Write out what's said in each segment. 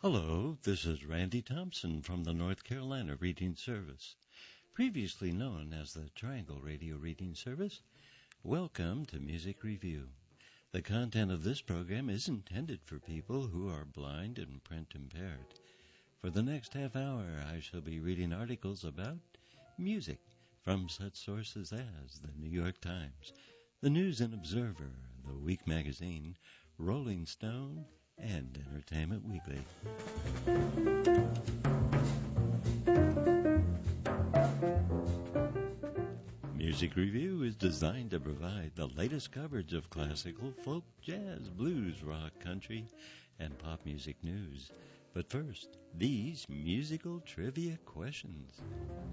Hello, this is Randy Thompson from the North Carolina Reading Service, previously known as the Triangle Radio Reading Service. Welcome to Music Review. The content of this program is intended for people who are blind and print impaired. For the next half hour, I shall be reading articles about music from such sources as the New York Times, the News and Observer, the Week Magazine, Rolling Stone, and Entertainment Weekly. Music Review is designed to provide the latest coverage of classical, folk, jazz, blues, rock, country, and pop music news. But first, these musical trivia questions.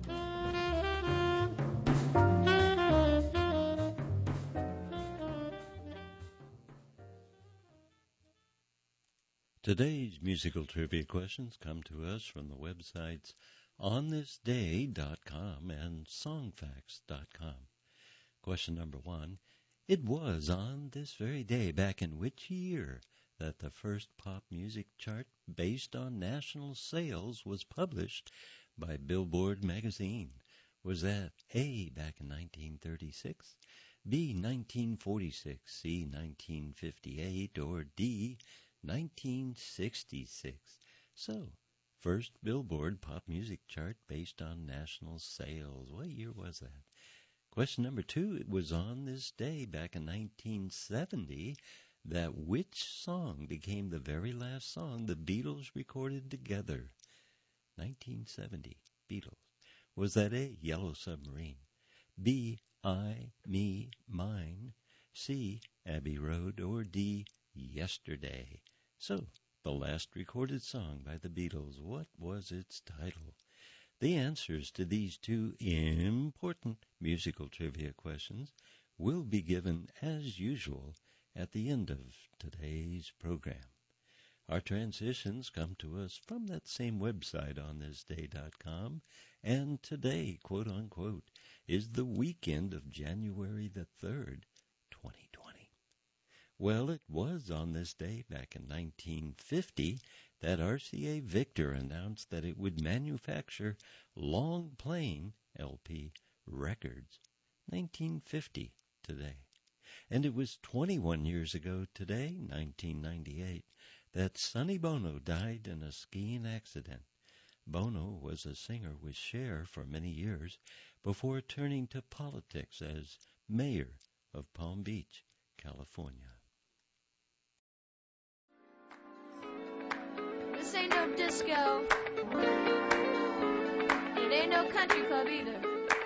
Today's musical trivia questions come to us from the websites onthisday.com and songfacts.com. Question number 1. It was on this very day, back in which year, that the first pop music chart based on national sales was published by Billboard magazine? Was that A, back in 1936, B, 1946, C, 1958, or D, 1966. So, first Billboard pop music chart based on national sales. What year was that? Question number 2. It was on this day back in 1970 that which song became the very last song the Beatles recorded together? 1970, Beatles. Was that A, Yellow Submarine, B, I, Me, Mine, C, Abbey Road, or D, Yesterday? So, the last recorded song by the Beatles, what was its title? The answers to these two important musical trivia questions will be given as usual at the end of today's program. Our transitions come to us from that same website, onthisday.com, and today, quote unquote, is the weekend of January the 3rd, 2020. Well, it was on this day back in 1950 that RCA Victor announced that it would manufacture long-playing LP records. 1950 today. And it was 21 years ago today, 1998, that Sonny Bono died in a skiing accident. Bono was a singer with Cher for many years before turning to politics as mayor of Palm Beach, California. This ain't no disco. It ain't no country club either.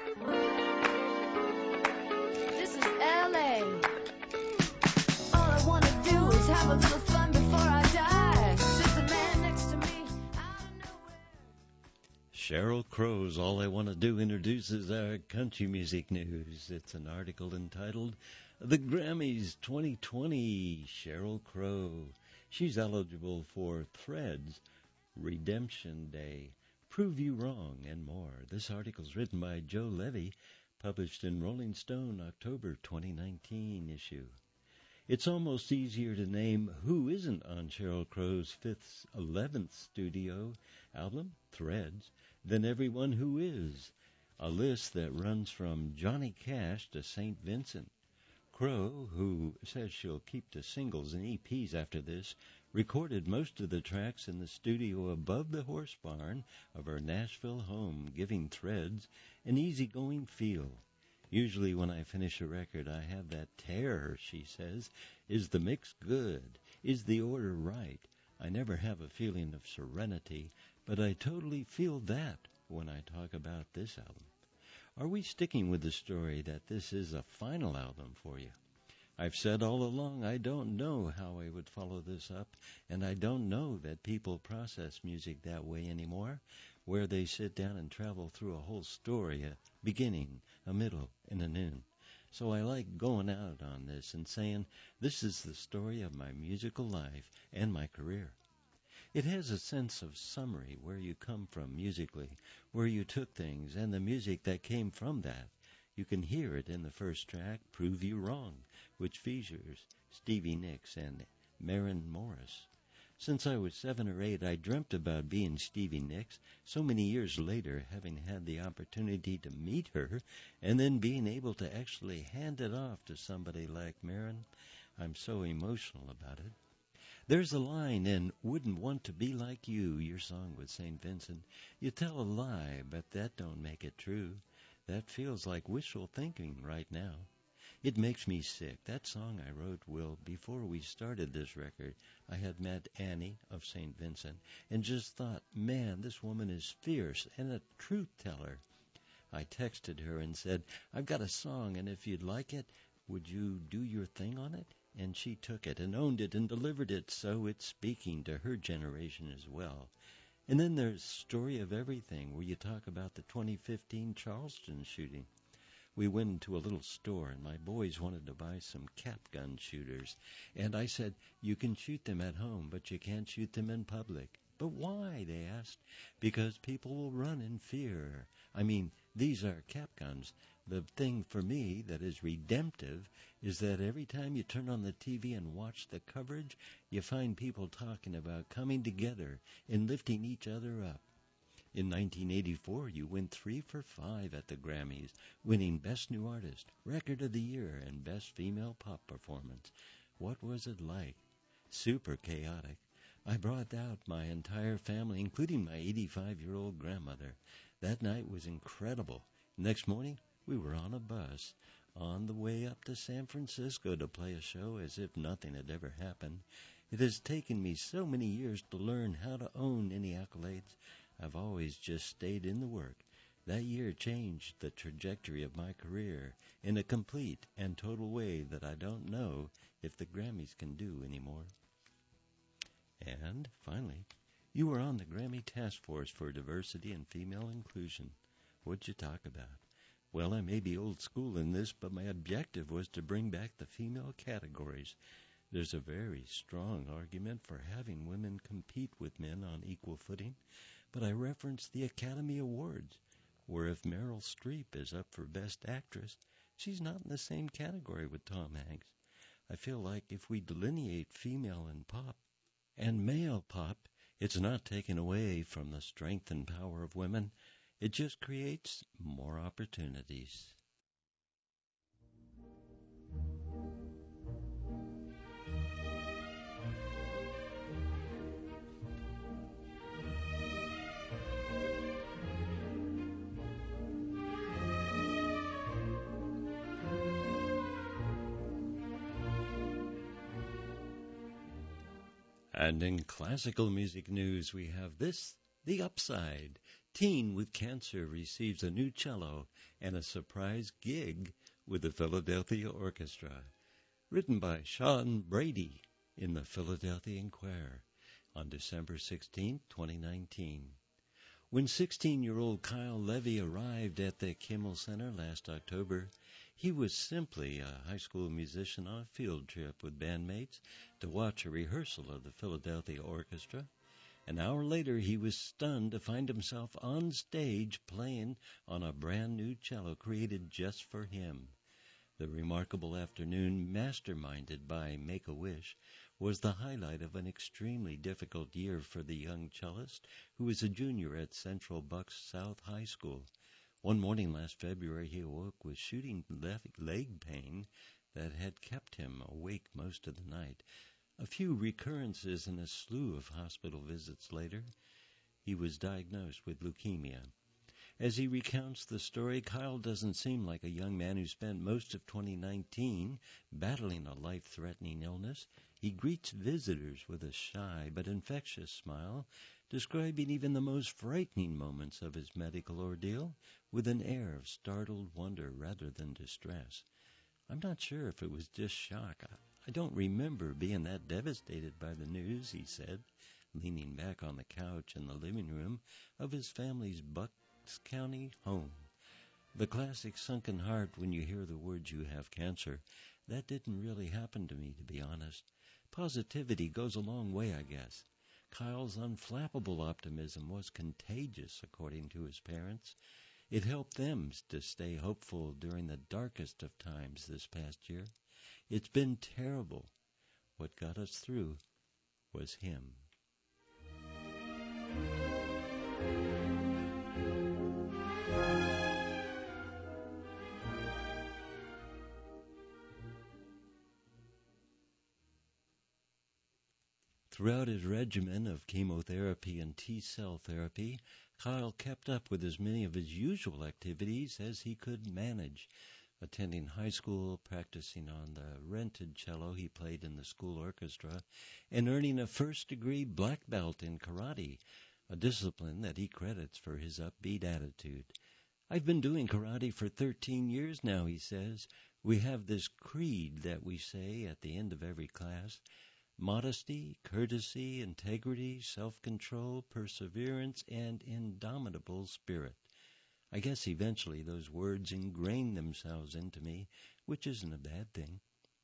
This is L.A. All I want to do is have a little fun before I die. There's a man next to me out of nowhere. Sheryl Crow's All I Want to Do introduces our country music news. It's an article entitled The Grammys 2020, Sheryl Crow. She's eligible for Threads, Redemption Day, Prove You Wrong, and more. This article is written by Joe Levy, published in Rolling Stone, October 2019 issue. It's almost easier to name who isn't on Sheryl Crow's 11th studio album, Threads, than everyone who is. A list that runs from Johnny Cash to St. Vincent. Crow, who says she'll keep to singles and EPs after this, recorded most of the tracks in the studio above the horse barn of her Nashville home, giving Threads an easygoing feel. Usually when I finish a record, I have that terror, she says. Is the mix good? Is the order right? I never have a feeling of serenity, but I totally feel that when I talk about this album. Are we sticking with the story that this is a final album for you? I've said all along I don't know how I would follow this up, and I don't know that people process music that way anymore, where they sit down and travel through a whole story, a beginning, a middle, and an end. So I like going out on this and saying, this is the story of my musical life and my career. It has a sense of summary, where you come from musically, where you took things, and the music that came from that. You can hear it in the first track, Prove You Wrong, which features Stevie Nicks and Maren Morris. Since I was 7 or 8, I dreamt about being Stevie Nicks. So many years later, having had the opportunity to meet her and then being able to actually hand it off to somebody like Maren, I'm so emotional about it. There's a line in Wouldn't Want to Be Like You, your song with St. Vincent. You tell a lie, but that don't make it true. That feels like wishful thinking right now. It makes me sick. That song I wrote, Will, before we started this record. I had met Annie of St. Vincent and just thought, man, this woman is fierce and a truth teller. I texted her and said, I've got a song, and if you'd like it, would you do your thing on it? And she took it and owned it and delivered it, so it's speaking to her generation as well. And then there's Story of Everything, where you talk about the 2015 Charleston shooting. We went into a little store, and my boys wanted to buy some cap gun shooters. And I said, you can shoot them at home, but you can't shoot them in public. But why, they asked. Because people will run in fear. I mean, these are cap guns. The thing for me that is redemptive is that every time you turn on the TV and watch the coverage, you find people talking about coming together and lifting each other up. In 1984, you went 3 for 5 at the Grammys, winning Best New Artist, Record of the Year, and Best Female Pop Performance. What was it like? Super chaotic. I brought out my entire family, including my 85-year-old grandmother. That night was incredible. Next morning, we were on a bus on the way up to San Francisco to play a show as if nothing had ever happened. It has taken me so many years to learn how to own any accolades. I've always just stayed in the work. That year changed the trajectory of my career in a complete and total way that I don't know if the Grammys can do anymore. And, finally, you were on the Grammy Task Force for Diversity and Female Inclusion. What'd you talk about? Well, I may be old school in this, but my objective was to bring back the female categories. There's a very strong argument for having women compete with men on equal footing, but I referenced the Academy Awards, where if Meryl Streep is up for Best Actress, she's not in the same category with Tom Hanks. I feel like if we delineate female in pop and male pop, it's not taken away from the strength and power of women. It just creates more opportunities. And in classical music news, we have this, The Upside. Teen with cancer receives a new cello and a surprise gig with the Philadelphia Orchestra. Written by Sean Brady in the Philadelphia Inquirer on December 16, 2019. When 16-year-old Kyle Levy arrived at the Kimmel Center last October, he was simply a high school musician on a field trip with bandmates to watch a rehearsal of the Philadelphia Orchestra. An hour later, he was stunned to find himself on stage playing on a brand-new cello created just for him. The remarkable afternoon, masterminded by Make-A-Wish, was the highlight of an extremely difficult year for the young cellist, who was a junior at Central Bucks South High School. One morning last February, he awoke with shooting leg pain that had kept him awake most of the night. A few recurrences and a slew of hospital visits later, he was diagnosed with leukemia. As he recounts the story, Kyle doesn't seem like a young man who spent most of 2019 battling a life-threatening illness. He greets visitors with a shy but infectious smile, describing even the most frightening moments of his medical ordeal with an air of startled wonder rather than distress. I'm not sure if it was just shock. I don't remember being that devastated by the news, he said, leaning back on the couch in the living room of his family's Bucks County home. The classic sunken heart when you hear the words "you have cancer." That didn't really happen to me, to be honest. Positivity goes a long way, I guess. Kyle's unflappable optimism was contagious, according to his parents. It helped them to stay hopeful during the darkest of times this past year. It's been terrible. What got us through was him. Throughout his regimen of chemotherapy and T-cell therapy, Kyle kept up with as many of his usual activities as he could manage. Attending high school, practicing on the rented cello he played in the school orchestra, and earning a first-degree black belt in karate, a discipline that he credits for his upbeat attitude. I've been doing karate for 13 years now, he says. We have this creed that we say at the end of every class: modesty, courtesy, integrity, self-control, perseverance, and indomitable spirit. I guess eventually those words ingrained themselves into me, which isn't a bad thing.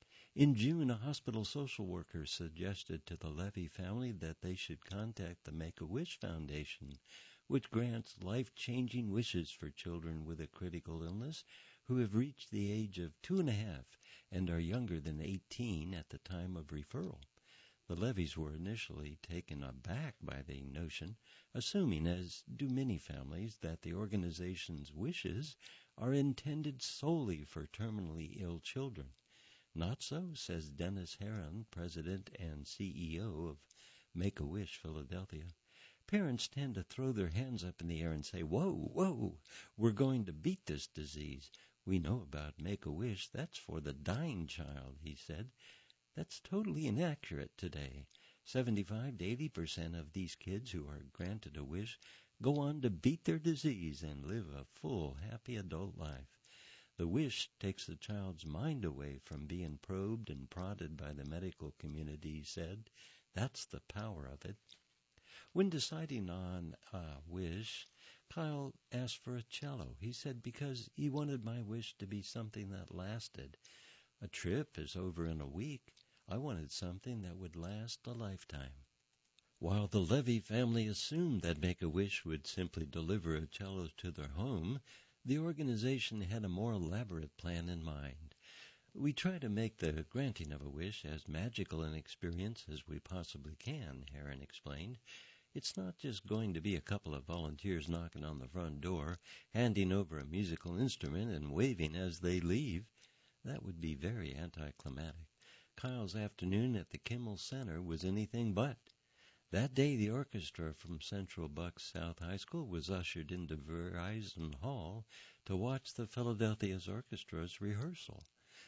In June, a hospital social worker suggested to the Levy family that they should contact the Make-A-Wish Foundation, which grants life-changing wishes for children with a critical illness who have reached the age of 2.5 and are younger than 18 at the time of referral. The Levies were initially taken aback by the notion, assuming, as do many families, that the organization's wishes are intended solely for terminally ill children. Not so, says Dennis Heron, president and CEO of Make-A-Wish Philadelphia. Parents tend to throw their hands up in the air and say, "Whoa, whoa, we're going to beat this disease. We know about Make-A-Wish. That's for the dying child," he said. That's totally inaccurate today. 75 to 80% of these kids who are granted a wish go on to beat their disease and live a full, happy adult life. The wish takes the child's mind away from being probed and prodded by the medical community, he said. That's the power of it. When deciding on a wish, Kyle asked for a cello. He said because he wanted my wish to be something that lasted. A trip is over in a week. I wanted something that would last a lifetime. While the Levy family assumed that Make-A-Wish would simply deliver a cello to their home, the organization had a more elaborate plan in mind. We try to make the granting of a wish as magical an experience as we possibly can, Heron explained. It's not just going to be a couple of volunteers knocking on the front door, handing over a musical instrument and waving as they leave. That would be very anticlimactic. Kyle's afternoon at the Kimmel Center was anything but. That day, the orchestra from Central Bucks South High School was ushered into Verizon Hall to watch the Philadelphia's orchestra's rehearsal.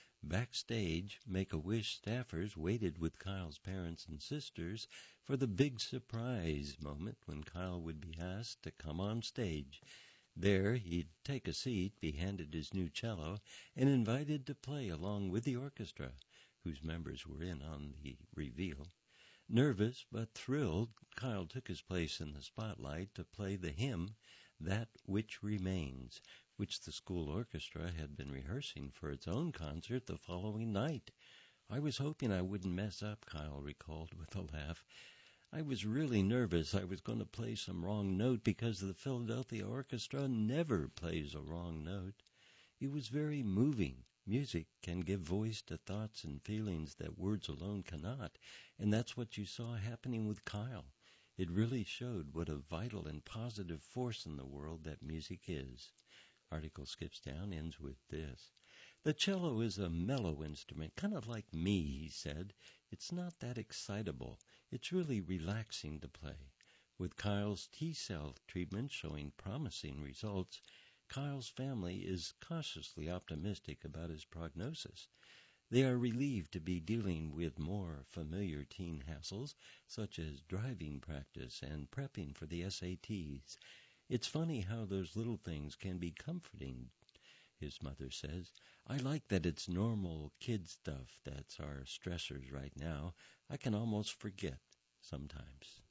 Backstage, Make-A-Wish staffers waited with Kyle's parents and sisters for the big surprise moment when Kyle would be asked to come on stage. There, he'd take a seat, be handed his new cello, and invited to play along with the orchestra, whose members were in on the reveal. Nervous but thrilled, Kyle took his place in the spotlight to play the hymn, That Which Remains, which the school orchestra had been rehearsing for its own concert the following night. I was hoping I wouldn't mess up, Kyle recalled with a laugh. I was really nervous I was going to play some wrong note because the Philadelphia Orchestra never plays a wrong note. It was very moving. Music can give voice to thoughts and feelings that words alone cannot, and that's what you saw happening with Kyle. It really showed what a vital and positive force in the world that music is. Article skips down, ends with this. The cello is a mellow instrument, kind of like me, he said. It's not that excitable. It's really relaxing to play. With Kyle's T-cell treatment showing promising results, Kyle's family is cautiously optimistic about his prognosis. They are relieved to be dealing with more familiar teen hassles, such as driving practice and prepping for the SATs. It's funny how those little things can be comforting, his mother says. I like that it's normal kid stuff that's our stressors right now. I can almost forget sometimes.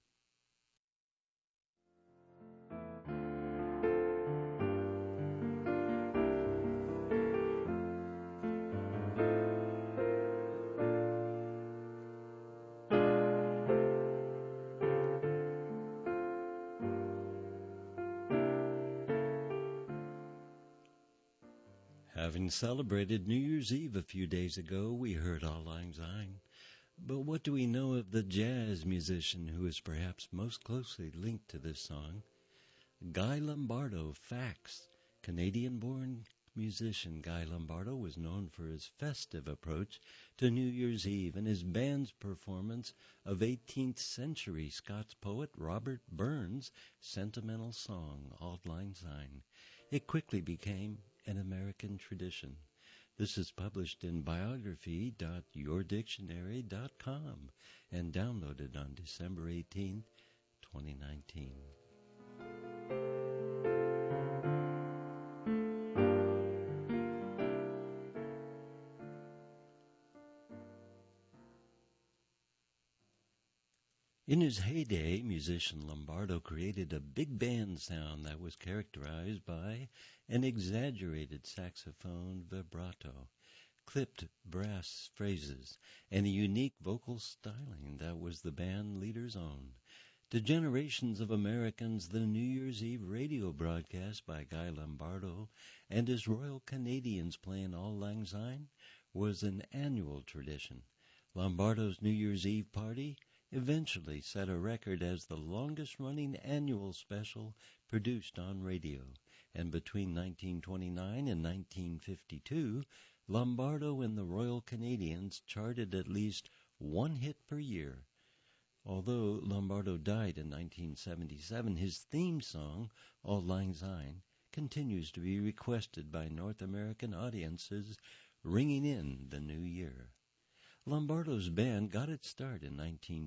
Having celebrated New Year's Eve a few days ago, we heard Auld Lang Syne. But what do we know of the jazz musician who is perhaps most closely linked to this song? Guy Lombardo, Fax. Canadian-born musician Guy Lombardo was known for his festive approach to New Year's Eve and his band's performance of 18th century Scots poet Robert Burns' sentimental song, Auld Lang Syne. It quickly became an American tradition. This is published in biography.yourdictionary.com and downloaded on December 18, 2019. In his heyday, musician Lombardo created a big band sound that was characterized by an exaggerated saxophone vibrato, clipped brass phrases, and a unique vocal styling that was the band leader's own. To generations of Americans, the New Year's Eve radio broadcast by Guy Lombardo and his Royal Canadians playing Auld Lang Syne was an annual tradition. Lombardo's New Year's Eve party eventually set a record as the longest-running annual special produced on radio, and between 1929 and 1952, Lombardo and the Royal Canadians charted at least one hit per year. Although Lombardo died in 1977, his theme song, Auld Lang Syne, continues to be requested by North American audiences ringing in the new year. Lombardo's band got its start in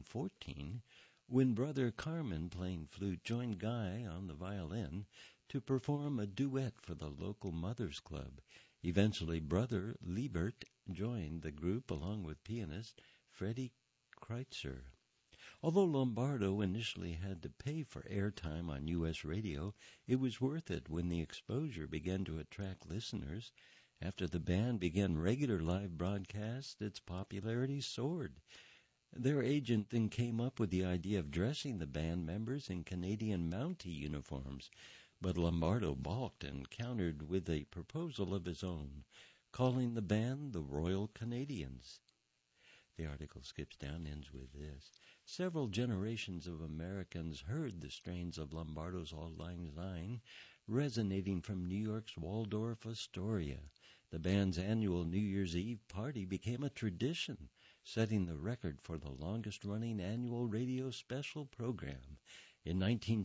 1914 when brother Carmen, playing flute, joined Guy on the violin to perform a duet for the local Mothers Club. Eventually, brother Liebert joined the group along with pianist Freddie Kreitzer. Although Lombardo initially had to pay for airtime on U.S. radio, it was worth it when the exposure began to attract listeners. After the band began regular live broadcasts, its popularity soared. Their agent then came up with the idea of dressing the band members in Canadian Mountie uniforms, but Lombardo balked and countered with a proposal of his own, calling the band the Royal Canadians. The article skips down and ends with this. Several generations of Americans heard the strains of Lombardo's Auld Lang Syne resonating from New York's Waldorf Astoria. The band's annual New Year's Eve party became a tradition, setting the record for the longest-running annual radio special program. In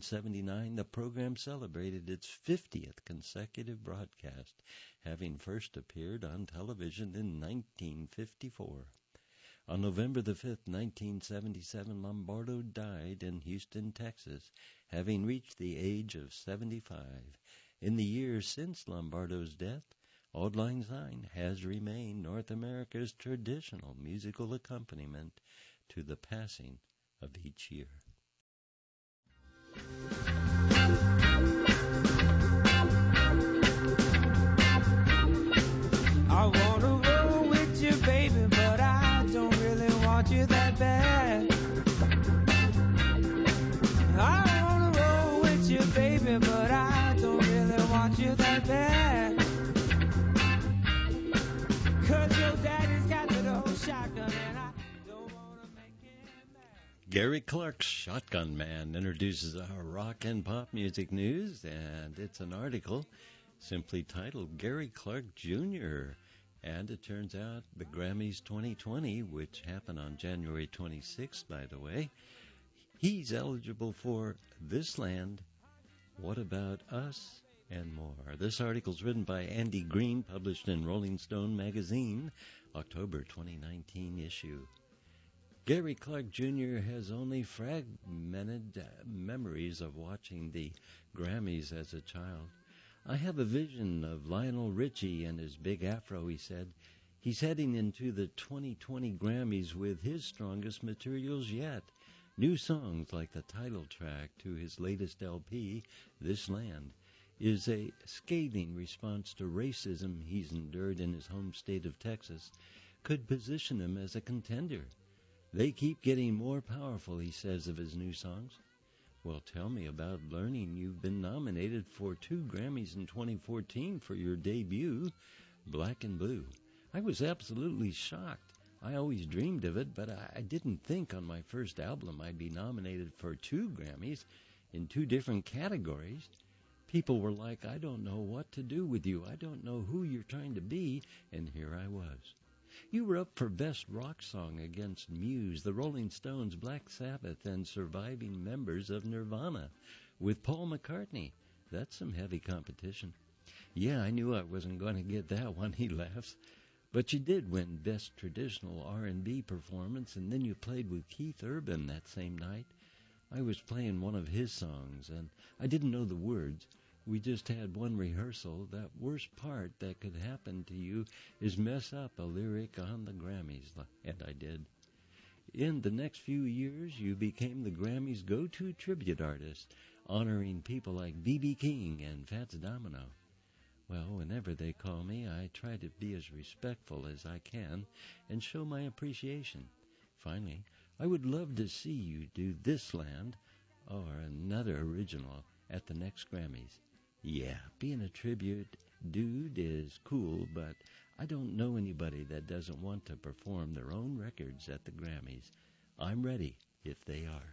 1979, the program celebrated its 50th consecutive broadcast, having first appeared on television in 1954. On November the 5th, 1977, Lombardo died in Houston, Texas, having reached the age of 75. In the years since Lombardo's death, Auld Lang Syne has remained North America's traditional musical accompaniment to the passing of each year. I wanna roll with you, baby, but I don't really want you that bad. I wanna roll with you, baby, but I don't really want you that bad. 'Cause your daddy's got that old shotgun and I don't wanna make him mad. Gary Clark's Shotgun Man introduces our rock and pop music news, and it's an article simply titled Gary Clark Jr., and it turns out the Grammys 2020, which happened on January 26th, by the way, he's eligible for This Land, What About Us, and more. This article is written by Andy Green, published in Rolling Stone magazine, October 2019 issue. Gary Clark Jr. has only fragmented memories of watching the Grammys as a child. I have a vision of Lionel Richie and his big afro, he said. He's heading into the 2020 Grammys with his strongest materials yet. New songs like the title track to his latest LP, This Land, is a scathing response to racism he's endured in his home state of Texas, could position him as a contender. They keep getting more powerful, he says of his new songs. Well, tell me about learning you've been nominated for 2 Grammys in 2014 for your debut, Black and Blue. I was absolutely shocked. I always dreamed of it, but I didn't think on my first album I'd be nominated for 2 Grammys. in 2 different categories. People were like, I don't know what to do with you. I don't know who you're trying to be. And here I was. You were up for Best Rock Song against Muse, the Rolling Stones, Black Sabbath, and surviving members of Nirvana with Paul McCartney. That's some heavy competition. Yeah, I knew I wasn't going to get that one, he laughs. But you did win Best Traditional R&B Performance, and then you played with Keith Urban that same night. I was playing one of his songs, and I didn't know the words. We just had one rehearsal. That worst part that could happen to you is mess up a lyric on the Grammys, and I did. In the next few years, you became the Grammys' go-to tribute artist, honoring people like B.B. King and Fats Domino. Well, whenever they call me, I try to be as respectful as I can and show my appreciation. Finally, I would love to see you do This Land or another original at the next Grammys. Yeah, being a tribute dude is cool, but I don't know anybody that doesn't want to perform their own records at the Grammys. I'm ready if they are.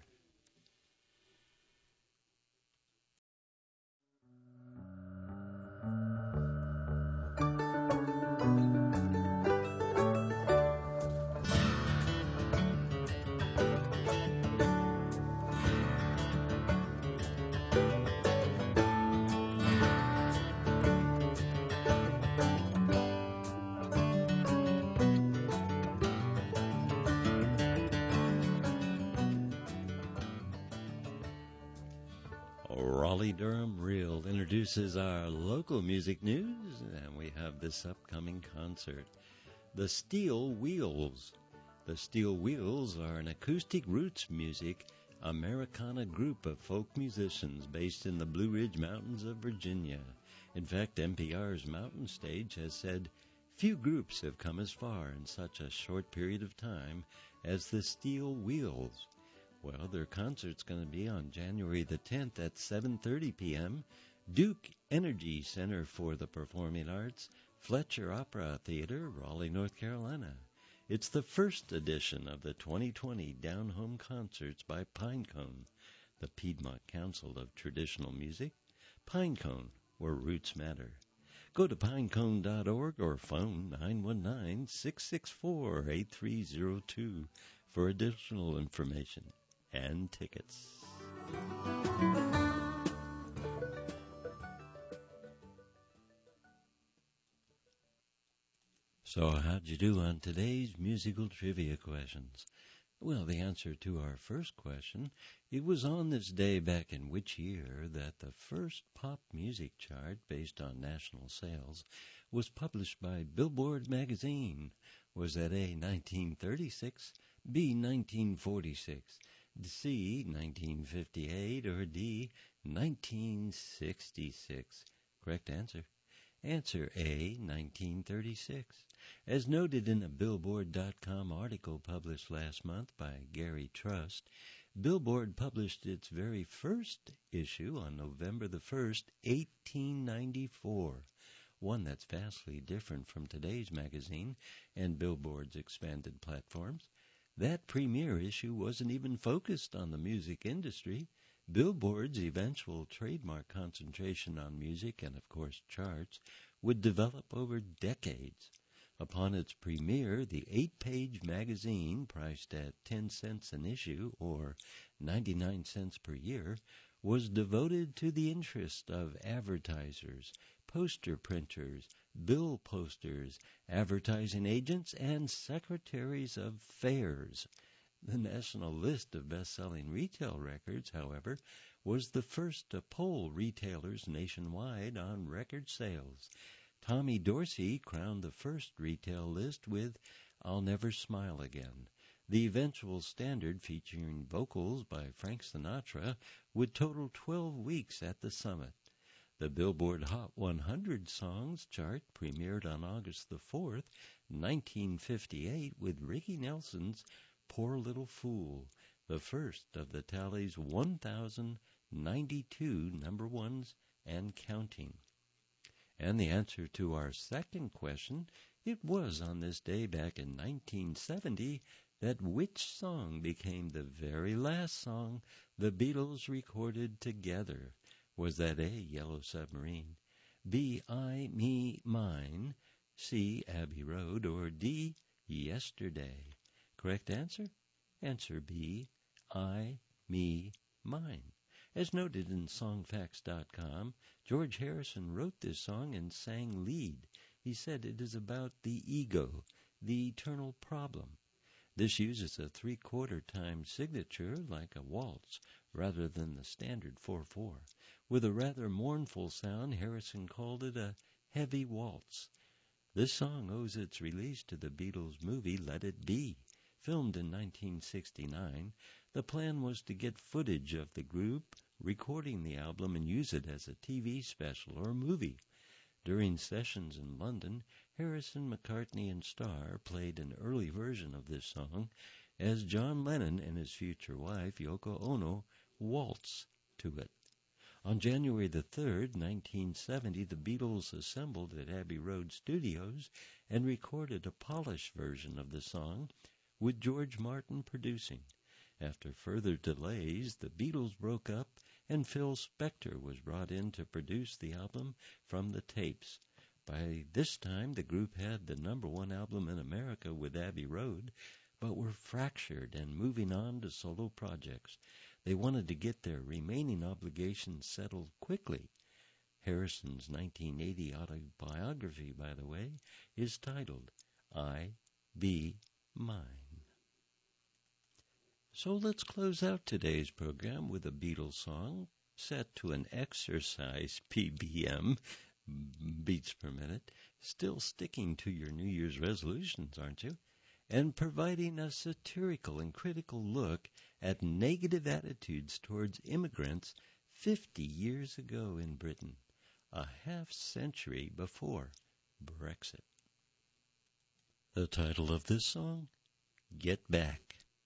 Raleigh-Durham Reel introduces our local music news, and we have this upcoming concert. The Steel Wheels. The Steel Wheels are an acoustic roots music Americana group of folk musicians based in the Blue Ridge Mountains of Virginia. In fact, NPR's Mountain Stage has said few groups have come as far in such a short period of time as the Steel Wheels. Well, their concert's going to be on January the 10th at 7:30 p.m., Duke Energy Center for the Performing Arts, Fletcher Opera Theater, Raleigh, North Carolina. It's the first edition of the 2020 Down Home Concerts by Pinecone, the Piedmont Council of Traditional Music. Pinecone, where roots matter. Go to pinecone.org or phone 919-664-8302 for additional information and tickets. So how'd you do on today's musical trivia questions? Well, the answer to our first question, it was on this day back in which year that the first pop music chart based on national sales was published by Billboard magazine. Was that A, 1936, B, 1946, C, 1958, or D, 1966? Correct answer. Answer A, 1936. As noted in a Billboard.com article published last month by Gary Trust, Billboard published its very first issue on November the 1st, 1894, one that's vastly different from today's magazine and Billboard's expanded platforms. That premiere issue wasn't even focused on the music industry. Billboard's eventual trademark concentration on music and, of course, charts would develop over decades. Upon its premiere, the 8-page magazine, priced at 10 cents an issue, or 99 cents per year, was devoted to the interest of advertisers, poster printers, bill posters, advertising agents, and secretaries of fairs. The national list of best-selling retail records, however, was the first to poll retailers nationwide on record sales. Tommy Dorsey crowned the first retail list with I'll Never Smile Again. The eventual standard, featuring vocals by Frank Sinatra, would total 12 weeks at the summit. The Billboard Hot 100 Songs chart premiered on August the 4th, 1958, with Ricky Nelson's Poor Little Fool, the first of the tally's 1,092 number ones and counting. And the answer to our second question, it was on this day back in 1970 that which song became the very last song the Beatles recorded together? Was that A, Yellow Submarine, B, I, Me, Mine, C, Abbey Road, or D, Yesterday? Correct answer? Answer B, I, Me, Mine. As noted in songfacts.com, George Harrison wrote this song and sang lead. He said it is about the ego, the eternal problem. This uses a 3/4 time signature like a waltz rather than the standard 4/4. With a rather mournful sound, Harrison called it a heavy waltz. This song owes its release to the Beatles movie Let It Be. Filmed in 1969, the plan was to get footage of the group recording the album and use it as a TV special or movie. During sessions in London, Harrison, McCartney, and Starr played an early version of this song as John Lennon and his future wife, Yoko Ono, waltzed to it. On January the 3rd, 1970, the Beatles assembled at Abbey Road Studios and recorded a polished version of the song, with George Martin producing. After further delays, the Beatles broke up and Phil Spector was brought in to produce the album from the tapes. By this time, the group had the #1 album in America with Abbey Road, but were fractured and moving on to solo projects. They wanted to get their remaining obligations settled quickly. Harrison's 1980 autobiography, by the way, is titled I, Be Mine. So let's close out today's program with a Beatles song set to an exercise BPM, beats per minute, still sticking to your New Year's resolutions, aren't you? And providing a satirical and critical look at negative attitudes towards immigrants 50 years ago in Britain, a half-century before Brexit. The title of this song, Get Back.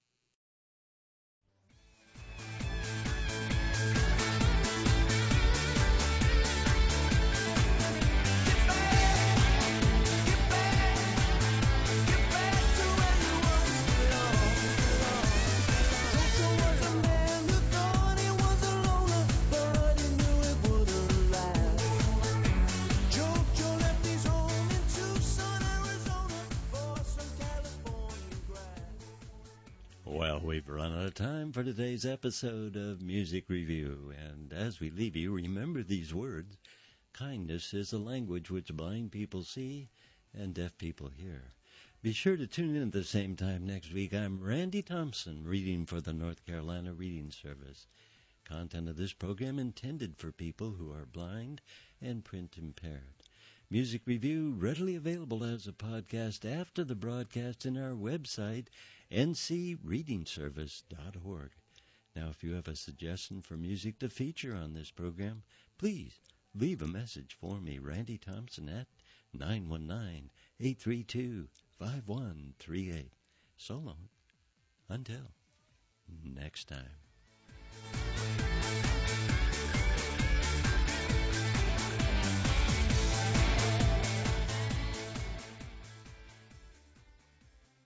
Well, we've run out of time for today's episode of Music Review, and as we leave you, remember these words. Kindness is a language which blind people see and deaf people hear. Be sure to tune in at the same time next week. I'm Randy Thompson, reading for the North Carolina Reading Service. Content of this program intended for people who are blind and print impaired. Music Review readily available as a podcast after the broadcast in our website, ncreadingservice.org. Now, if you have a suggestion for music to feature on this program, please leave a message for me, Randy Thompson, at 919-832-5138. So long. Until next time.